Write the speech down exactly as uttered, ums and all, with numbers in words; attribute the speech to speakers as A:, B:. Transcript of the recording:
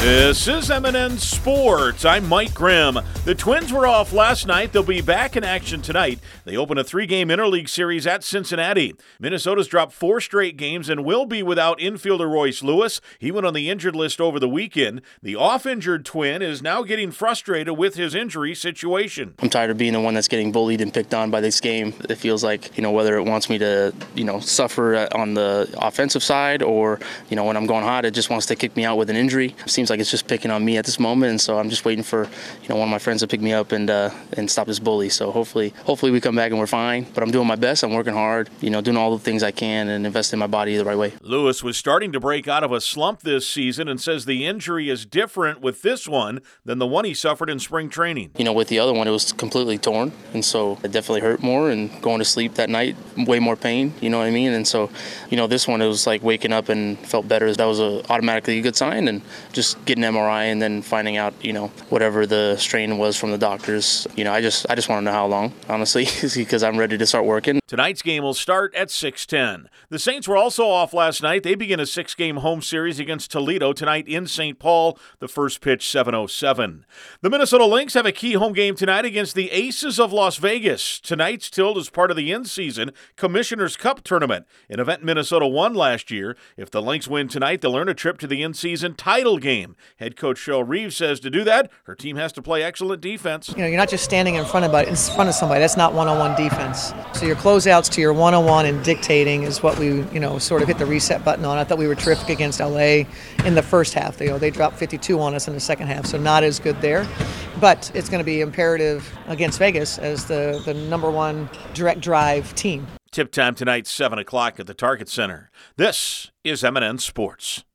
A: This is M and N Sports. I'm Mike Grimm. The Twins were off last night. They'll be back in action tonight. They open a three-game interleague series at Cincinnati. Minnesota's dropped four straight games and will be without infielder Royce Lewis. He went on the injured list over the weekend. The off-injured Twin is now getting frustrated with his injury situation.
B: I'm tired of being the one that's getting bullied and picked on by this game. It feels like, you know, whether it wants me to, you know, suffer on the offensive side or, you know, when I'm going hot, it just wants to kick me out with an injury. It seems like it's just picking on me at this moment, and so I'm just waiting for, you know, one of my friends to pick me up and uh, and stop this bully. So hopefully, hopefully we come back and we're fine. But I'm doing my best. I'm working hard, you know, doing all the things I can and investing in my body the right way.
A: Lewis was starting to break out of a slump this season and says the injury is different with this one than the one he suffered in spring training.
B: You know, with the other one, it was completely torn, and so it definitely hurt more. And going to sleep that night, way more pain. You know what I mean? And so, you know, this one, it was like waking up and felt better. That was a, automatically a good sign, and just getting an M R I and then finding out, you know, whatever the strain was from the doctors. You know, I just I just want to know how long, honestly, because I'm ready to start working.
A: Tonight's game will start at six ten. The Saints were also off last night. They begin a six-game home series against Toledo tonight in Saint Paul. The first pitch, seven oh seven. The Minnesota Lynx have a key home game tonight against the Aces of Las Vegas. Tonight's tilt is part of the in-season Commissioner's Cup tournament, an event Minnesota won last year. If the Lynx win tonight, they'll earn a trip to the in-season title game. Head coach Cheryl Reeves says to do that, her team has to play excellent defense.
C: You know, you're not just standing in front of in front of somebody. That's not one-on-one defense. So your closeouts to your one-on-one and dictating is what we, you know, sort of hit the reset button on. I thought we were terrific against L A in the first half. They, you know, they dropped fifty-two on us in the second half, so not as good there. But it's going to be imperative against Vegas as the, the number one direct drive team.
A: Tip time tonight, seven o'clock at the Target Center. This is M and N Sports.